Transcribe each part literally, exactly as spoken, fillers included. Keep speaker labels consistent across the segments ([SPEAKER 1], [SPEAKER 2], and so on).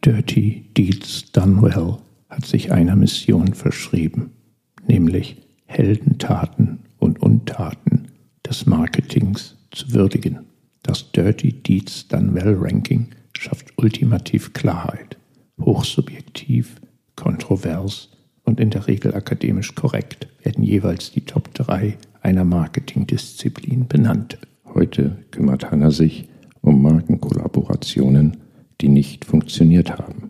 [SPEAKER 1] Dirty Deeds Done Well hat sich einer Mission verschrieben, nämlich Heldentaten und Untaten des Marketings zu würdigen. Das Dirty Deeds Done Well Ranking schafft ultimativ Klarheit, hochsubjektiv, kontrovers und in der Regel akademisch korrekt werden jeweils die Top drei einer Marketingdisziplin benannt. Heute kümmert Hanna sich um Markenkollaborationen, die nicht funktioniert haben.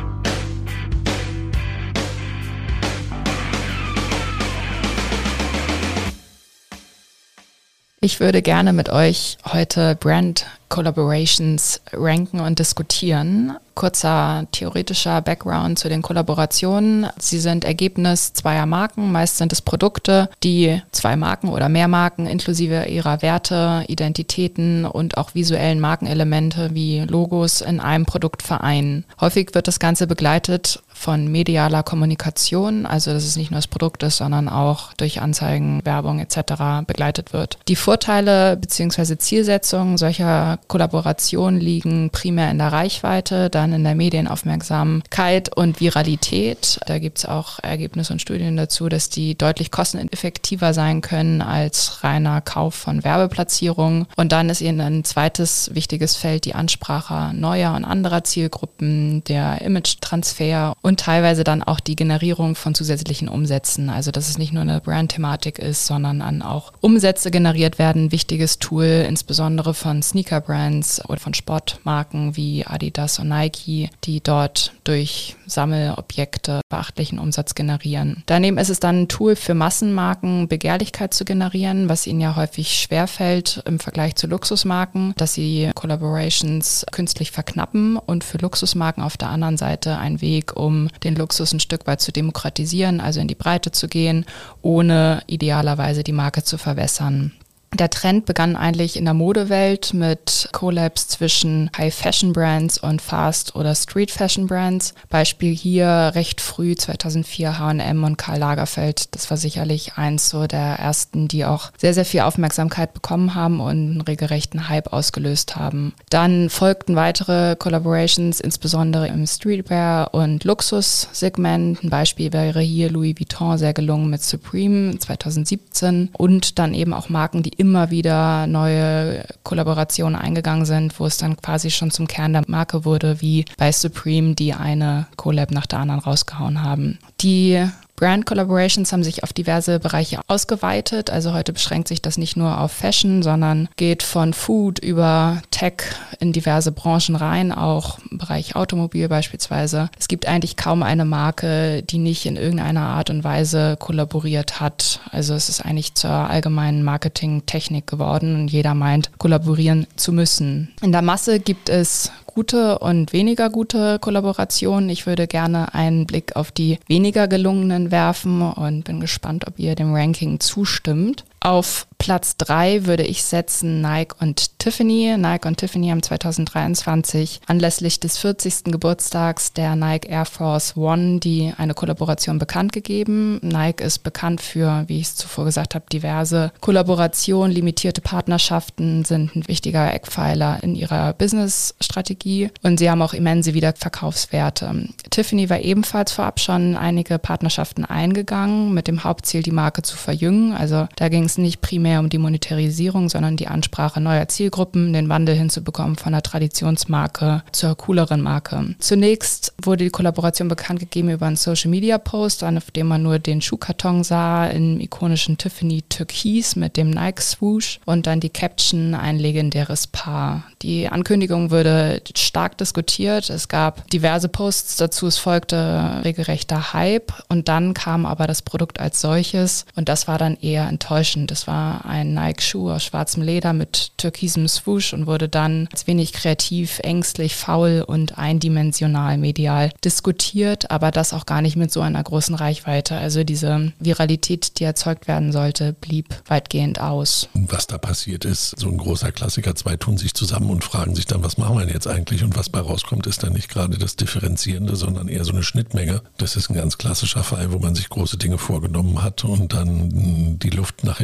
[SPEAKER 2] Ich würde gerne mit euch heute Brand Collaborations ranken und diskutieren. Kurzer theoretischer Background zu den Kollaborationen. Sie sind Ergebnis zweier Marken, meist sind es Produkte, die zwei Marken oder mehr Marken inklusive ihrer Werte, Identitäten und auch visuellen Markenelemente wie Logos in einem Produkt vereinen. Häufig wird das Ganze begleitet von medialer Kommunikation, also dass es nicht nur das Produkt ist, sondern auch durch Anzeigen, Werbung et cetera begleitet wird. Die Vorteile bzw. Zielsetzungen solcher Kollaborationen liegen primär in der Reichweite, dann in der Medienaufmerksamkeit und Viralität. Da gibt es auch Ergebnisse und Studien dazu, dass die deutlich kosteneffektiver sein können als reiner Kauf von Werbeplatzierungen. Und dann ist ihnen ein zweites wichtiges Feld die Ansprache neuer und anderer Zielgruppen, der Image-Transfer und teilweise dann auch die Generierung von zusätzlichen Umsätzen. Also dass es nicht nur eine Brand-Thematik ist, sondern dann auch Umsätze generiert werden. Wichtiges Tool, insbesondere von Sneaker-Brands oder von Sportmarken wie Adidas und Nike, die dort durch Sammelobjekte beachtlichen Umsatz generieren. Daneben ist es dann ein Tool für Massenmarken, Begehrlichkeit zu generieren, was ihnen ja häufig schwerfällt im Vergleich zu Luxusmarken, dass sie Collaborations künstlich verknappen und für Luxusmarken auf der anderen Seite ein Weg, um den Luxus ein Stück weit zu demokratisieren, also in die Breite zu gehen, ohne idealerweise die Marke zu verwässern. Der Trend begann eigentlich in der Modewelt mit Collabs zwischen High-Fashion-Brands und Fast- oder Street-Fashion-Brands. Beispiel hier recht früh, zweitausendvier, H und M und Karl Lagerfeld. Das war sicherlich eins so der ersten, die auch sehr, sehr viel Aufmerksamkeit bekommen haben und einen regelrechten Hype ausgelöst haben. Dann folgten weitere Collaborations, insbesondere im Streetwear- und Luxussegment. Ein Beispiel wäre hier Louis Vuitton, sehr gelungen mit Supreme zweitausendsiebzehn. Und dann eben auch Marken, die immer wieder neue Kollaborationen eingegangen sind, wo es dann quasi schon zum Kern der Marke wurde, wie bei Supreme, die eine Collab nach der anderen rausgehauen haben. Die Brand Collaborations haben sich auf diverse Bereiche ausgeweitet. Also heute beschränkt sich das nicht nur auf Fashion, sondern geht von Food über Tech in diverse Branchen rein, auch im Bereich Automobil beispielsweise. Es gibt eigentlich kaum eine Marke, die nicht in irgendeiner Art und Weise kollaboriert hat. Also es ist eigentlich zur allgemeinen Marketingtechnik geworden und jeder meint, kollaborieren zu müssen. In der Masse gibt es gute und weniger gute Kollaborationen. Ich würde gerne einen Blick auf die weniger gelungenen werfen und bin gespannt, ob ihr dem Ranking zustimmt. Auf Platz drei würde ich setzen Nike und Tiffany. Nike und Tiffany haben zweitausenddreiundzwanzig anlässlich des vierzigsten Geburtstags der Nike Air Force One die eine Kollaboration bekannt gegeben. Nike ist bekannt für, wie ich es zuvor gesagt habe, diverse Kollaborationen. Limitierte Partnerschaften sind ein wichtiger Eckpfeiler in ihrer Business-Strategie und sie haben auch immense Wiederverkaufswerte. Tiffany war ebenfalls vorab schon einige Partnerschaften eingegangen mit dem Hauptziel, die Marke zu verjüngen. Also da ging es nicht primär um die Monetarisierung, sondern die Ansprache neuer Zielgruppen, den Wandel hinzubekommen von einer Traditionsmarke zur cooleren Marke. Zunächst wurde die Kollaboration bekannt gegeben über einen Social-Media-Post, auf dem man nur den Schuhkarton sah, im ikonischen Tiffany Türkis mit dem Nike-Swoosh und dann die Caption, ein legendäres Paar. Die Ankündigung wurde stark diskutiert. Es gab diverse Posts dazu, es folgte regelrechter Hype und dann kam aber das Produkt als solches und das war dann eher enttäuschend. Das war ein Nike-Schuh aus schwarzem Leder mit türkisem Swoosh und wurde dann als wenig kreativ, ängstlich, faul und eindimensional medial diskutiert, aber das auch gar nicht mit so einer großen Reichweite. Also diese Viralität, die erzeugt werden sollte, blieb weitgehend aus.
[SPEAKER 3] Was da passiert ist, so ein großer Klassiker, zwei tun sich zusammen und fragen sich dann, was machen wir denn jetzt eigentlich? Und was bei rauskommt, ist dann nicht gerade das Differenzierende, sondern eher so eine Schnittmenge. Das ist ein ganz klassischer Fall, wo man sich große Dinge vorgenommen hat und dann die Luft nach hinten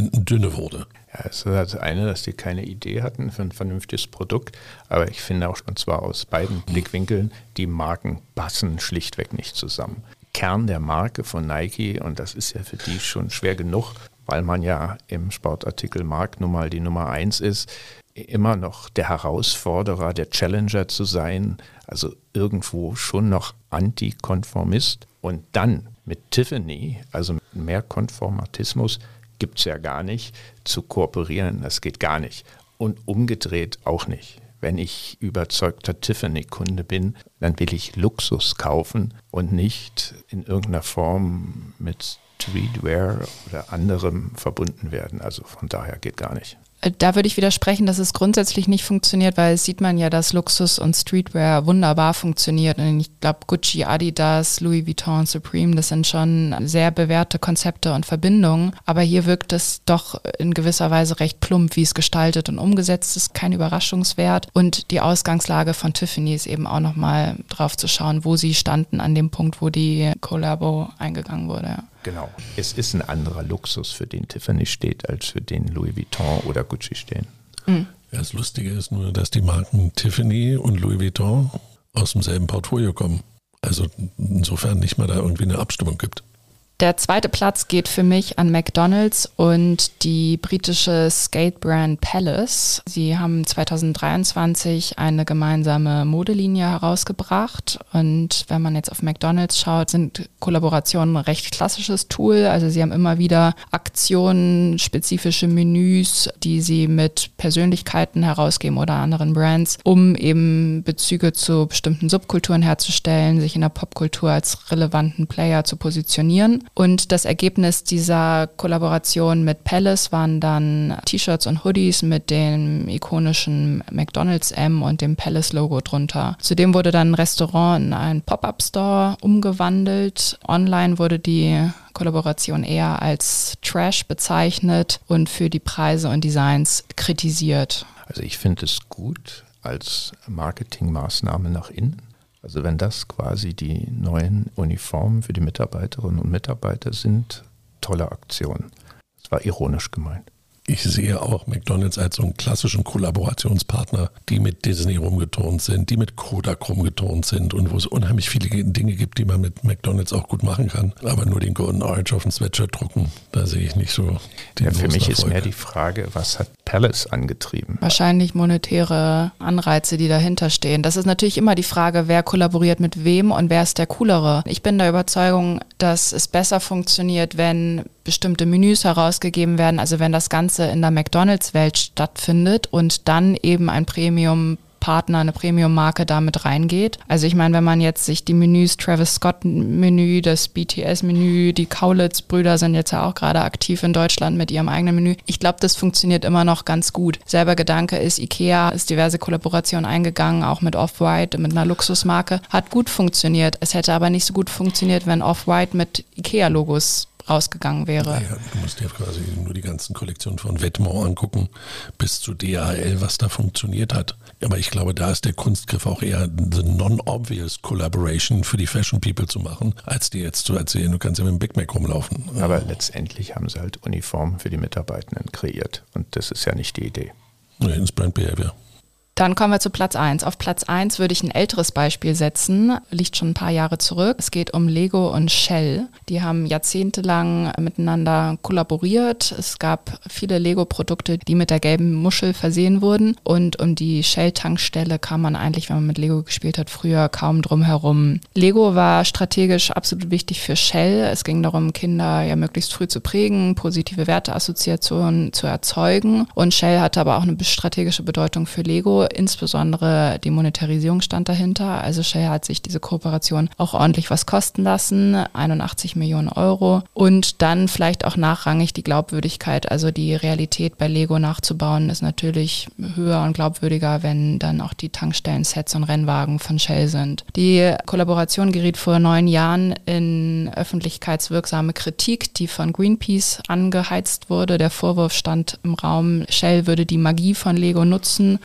[SPEAKER 3] Empfinden dünne wurde.
[SPEAKER 1] Ja, es ist das eine, dass die keine Idee hatten für ein vernünftiges Produkt, aber ich finde auch, und zwar aus beiden Blickwinkeln, die Marken passen schlichtweg nicht zusammen. Kern der Marke von Nike, und das ist ja für die schon schwer genug, weil man ja im Sportartikelmarkt nun mal die Nummer eins ist, immer noch der Herausforderer, der Challenger zu sein, also irgendwo schon noch Antikonformist. Und dann mit Tiffany, also mit mehr Konformatismus, gibt es ja gar nicht, zu kooperieren, das geht gar nicht. Und umgedreht auch nicht. Wenn ich überzeugter Tiffany-Kunde bin, dann will ich Luxus kaufen und nicht in irgendeiner Form mit Streetwear oder anderem verbunden werden. Also von daher geht gar nicht.
[SPEAKER 2] Da würde ich widersprechen, dass es grundsätzlich nicht funktioniert, weil es sieht man ja, dass Luxus und Streetwear wunderbar funktioniert. Und ich glaube, Gucci, Adidas, Louis Vuitton, Supreme, das sind schon sehr bewährte Konzepte und Verbindungen. Aber hier wirkt es doch in gewisser Weise recht plump, wie es gestaltet und umgesetzt ist, kein Überraschungswert. Und die Ausgangslage von Tiffany ist eben auch nochmal drauf zu schauen, wo sie standen an dem Punkt, wo die Collabo eingegangen wurde.
[SPEAKER 1] Genau. Es ist ein anderer Luxus, für den Tiffany steht, als für den Louis Vuitton oder Gucci stehen.
[SPEAKER 2] Mhm.
[SPEAKER 3] Ja, das Lustige ist nur, dass die Marken Tiffany und Louis Vuitton aus demselben Portfolio kommen. Also insofern nicht mal da irgendwie eine Abstimmung gibt.
[SPEAKER 2] Der zweite Platz geht für mich an McDonald's und die britische Skate-Brand Palace. Sie haben zwanzig dreiundzwanzig eine gemeinsame Modelinie herausgebracht und wenn man jetzt auf McDonald's schaut, sind Kollaborationen ein recht klassisches Tool. Also sie haben immer wieder Aktionen, spezifische Menüs, die sie mit Persönlichkeiten herausgeben oder anderen Brands, um eben Bezüge zu bestimmten Subkulturen herzustellen, sich in der Popkultur als relevanten Player zu positionieren. Und das Ergebnis dieser Kollaboration mit Palace waren dann T-Shirts und Hoodies mit dem ikonischen McDonald's M und dem Palace-Logo drunter. Zudem wurde dann ein Restaurant in einen Pop-Up-Store umgewandelt. Online wurde die Kollaboration eher als Trash bezeichnet und für die Preise und Designs kritisiert.
[SPEAKER 1] Also ich finde es gut als Marketingmaßnahme nach innen. Also wenn das quasi die neuen Uniformen für die Mitarbeiterinnen und Mitarbeiter sind, tolle Aktion. Das war ironisch gemeint.
[SPEAKER 3] Ich sehe auch McDonald's als so einen klassischen Kollaborationspartner, die mit Disney rumgeturnt sind, die mit Kodak rumgeturnt sind und wo es unheimlich viele Dinge gibt, die man mit McDonald's auch gut machen kann. Aber nur den Golden Orange auf den Sweatshirt drucken, da sehe ich nicht so den
[SPEAKER 1] ja, für mich
[SPEAKER 3] Erfolg.
[SPEAKER 1] Ist mehr die Frage, was hat Palace angetrieben?
[SPEAKER 2] Wahrscheinlich monetäre Anreize, die dahinter stehen. Das ist natürlich immer die Frage, wer kollaboriert mit wem und wer ist der Coolere. Ich bin der Überzeugung, dass es besser funktioniert, wenn bestimmte Menüs herausgegeben werden, also wenn das Ganze in der McDonald's-Welt stattfindet und dann eben ein Premium-Partner, eine Premium-Marke damit reingeht. Also ich meine, wenn man jetzt sich die Menüs, Travis Scott-Menü, das B T S-Menü, die Kaulitz-Brüder sind jetzt ja auch gerade aktiv in Deutschland mit ihrem eigenen Menü. Ich glaube, das funktioniert immer noch ganz gut. Selber Gedanke ist, IKEA ist diverse Kollaborationen eingegangen, auch mit Off-White, mit einer Luxusmarke. Hat gut funktioniert. Es hätte aber nicht so gut funktioniert, wenn Off-White mit IKEA-Logos rausgegangen wäre.
[SPEAKER 3] Naja, du musst dir quasi nur die ganzen Kollektionen von Vetements angucken, bis zu D H L, was da funktioniert hat. Aber ich glaube, da ist der Kunstgriff auch eher the non-obvious Collaboration für die Fashion People zu machen, als dir jetzt zu erzählen, du kannst ja mit dem Big Mac rumlaufen.
[SPEAKER 1] Aber letztendlich haben sie halt Uniformen für die Mitarbeitenden kreiert und das ist ja nicht die Idee.
[SPEAKER 3] Nee, ins Brand Behavior.
[SPEAKER 2] Dann kommen wir zu Platz eins. Auf Platz eins würde ich ein älteres Beispiel setzen, liegt schon ein paar Jahre zurück. Es geht um Lego und Shell. Die haben jahrzehntelang miteinander kollaboriert. Es gab viele Lego-Produkte, die mit der gelben Muschel versehen wurden. Und um die Shell-Tankstelle kam man eigentlich, wenn man mit Lego gespielt hat, früher kaum drum herum. Lego war strategisch absolut wichtig für Shell. Es ging darum, Kinder ja möglichst früh zu prägen, positive Werteassoziationen zu erzeugen. Und Shell hatte aber auch eine strategische Bedeutung für Lego. Insbesondere die Monetarisierung stand dahinter. Also Shell hat sich diese Kooperation auch ordentlich was kosten lassen, einundachtzig Millionen Euro. Und dann vielleicht auch nachrangig die Glaubwürdigkeit, also die Realität bei Lego nachzubauen, ist natürlich höher und glaubwürdiger, wenn dann auch die Tankstellen-Sets und Rennwagen von Shell sind. Die Kollaboration geriet vor neun Jahren in öffentlichkeitswirksame Kritik, die von Greenpeace angeheizt wurde. Der Vorwurf stand im Raum, Shell würde die Magie von Lego nutzen, um sein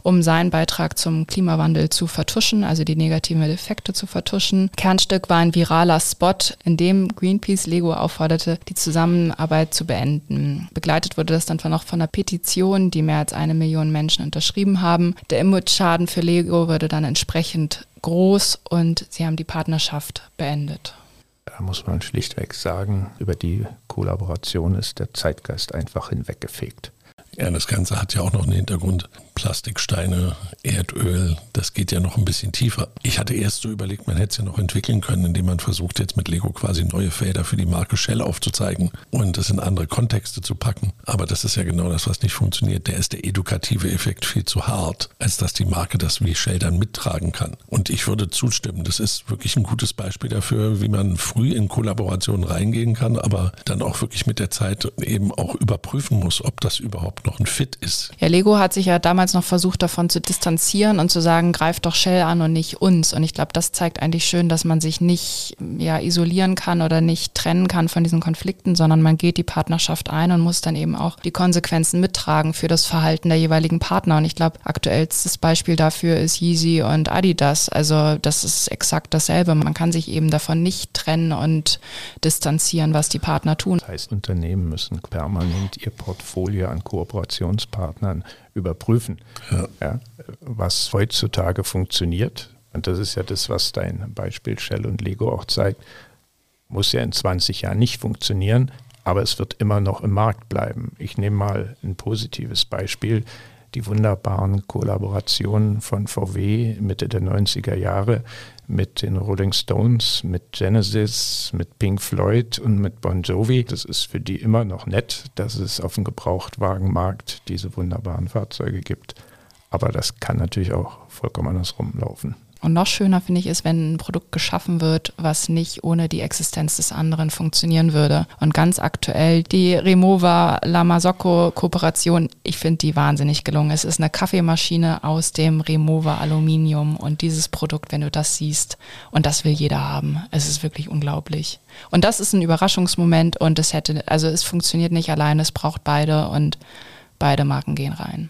[SPEAKER 2] seinen Beitrag zum Klimawandel zu vertuschen, also die negativen Effekte zu vertuschen. Kernstück war ein viraler Spot, in dem Greenpeace Lego aufforderte, die Zusammenarbeit zu beenden. Begleitet wurde das dann noch von einer Petition, die mehr als eine Million Menschen unterschrieben haben. Der Image-Schaden für Lego wurde dann entsprechend groß und sie haben die Partnerschaft beendet.
[SPEAKER 1] Da muss man schlichtweg sagen, über die Kollaboration ist der Zeitgeist einfach hinweggefegt.
[SPEAKER 3] Ja, das Ganze hat ja auch noch einen Hintergrund. Plastiksteine, Erdöl, das geht ja noch ein bisschen tiefer. Ich hatte erst so überlegt, man hätte es ja noch entwickeln können, indem man versucht, jetzt mit Lego quasi neue Felder für die Marke Shell aufzuzeigen und das in andere Kontexte zu packen. Aber das ist ja genau das, was nicht funktioniert. Der ist der edukative Effekt viel zu hart, als dass die Marke das wie Shell dann mittragen kann. Und ich würde zustimmen, das ist wirklich ein gutes Beispiel dafür, wie man früh in Kollaborationen reingehen kann, aber dann auch wirklich mit der Zeit eben auch überprüfen muss, ob das überhaupt noch ein Fit ist.
[SPEAKER 2] Ja, Lego hat sich ja damals noch versucht, davon zu distanzieren und zu sagen, greift doch Shell an und nicht uns. Und ich glaube, das zeigt eigentlich schön, dass man sich nicht ja, isolieren kann oder nicht trennen kann von diesen Konflikten, sondern man geht die Partnerschaft ein und muss dann eben auch die Konsequenzen mittragen für das Verhalten der jeweiligen Partner. Und ich glaube, aktuellstes Beispiel dafür ist Yeezy und Adidas. Also das ist exakt dasselbe. Man kann sich eben davon nicht trennen und distanzieren, was die Partner tun.
[SPEAKER 1] Das heißt, Unternehmen müssen permanent ihr Portfolio an Kooperationspartnern überprüfen, ja. Ja, was heutzutage funktioniert. Und das ist ja das, was dein Beispiel Shell und Lego auch zeigt, muss ja in zwanzig Jahren nicht funktionieren, aber es wird immer noch im Markt bleiben. Ich nehme mal ein positives Beispiel. Die wunderbaren Kollaborationen von V W Mitte der neunziger Jahre mit den Rolling Stones, mit Genesis, mit Pink Floyd und mit Bon Jovi. Das ist für die immer noch nett, dass es auf dem Gebrauchtwagenmarkt diese wunderbaren Fahrzeuge gibt. Aber das kann natürlich auch vollkommen andersrum laufen.
[SPEAKER 2] Und noch schöner finde ich es, wenn ein Produkt geschaffen wird, was nicht ohne die Existenz des anderen funktionieren würde. Und ganz aktuell die Remova La Marzocco Kooperation, ich finde die wahnsinnig gelungen. Es ist eine Kaffeemaschine aus dem Remova Aluminium und dieses Produkt, wenn du das siehst, und das will jeder haben. Es ist wirklich unglaublich. Und das ist ein Überraschungsmoment und es hätte, also es funktioniert nicht alleine, es braucht beide und beide Marken gehen rein.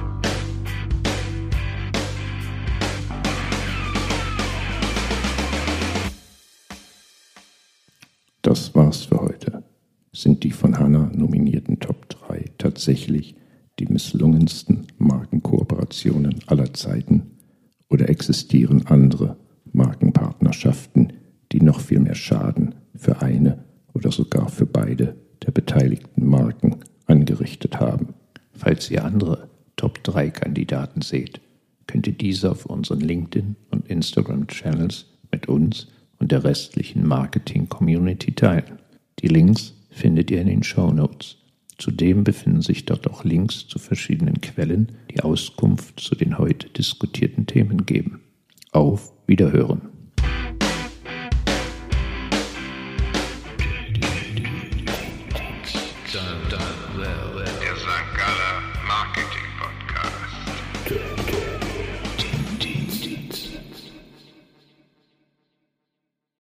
[SPEAKER 1] Das war's für heute. Sind die von Hannah nominierten Top drei tatsächlich die misslungensten Markenkooperationen aller Zeiten? Oder existieren andere Markenpartnerschaften, die noch viel mehr Schaden für eine oder sogar für beide der beteiligten Marken angerichtet haben? Falls ihr andere Top drei Kandidaten seht, könnt ihr diese auf unseren LinkedIn- und Instagram-Channels mit uns und der restlichen Marketing-Community teilen. Die Links findet ihr in den Shownotes. Zudem befinden sich dort auch Links zu verschiedenen Quellen, die Auskunft zu den heute diskutierten Themen geben. Auf Wiederhören!